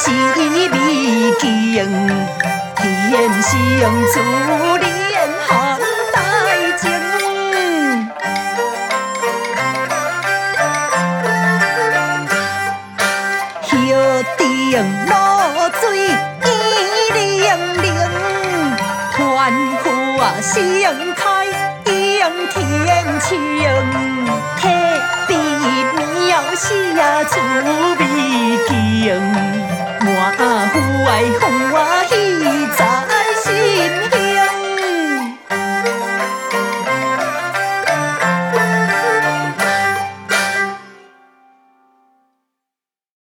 是美景，天生自恋行大情。叶顶露水意冷冷，团花盛开映天晴，特别渺小处。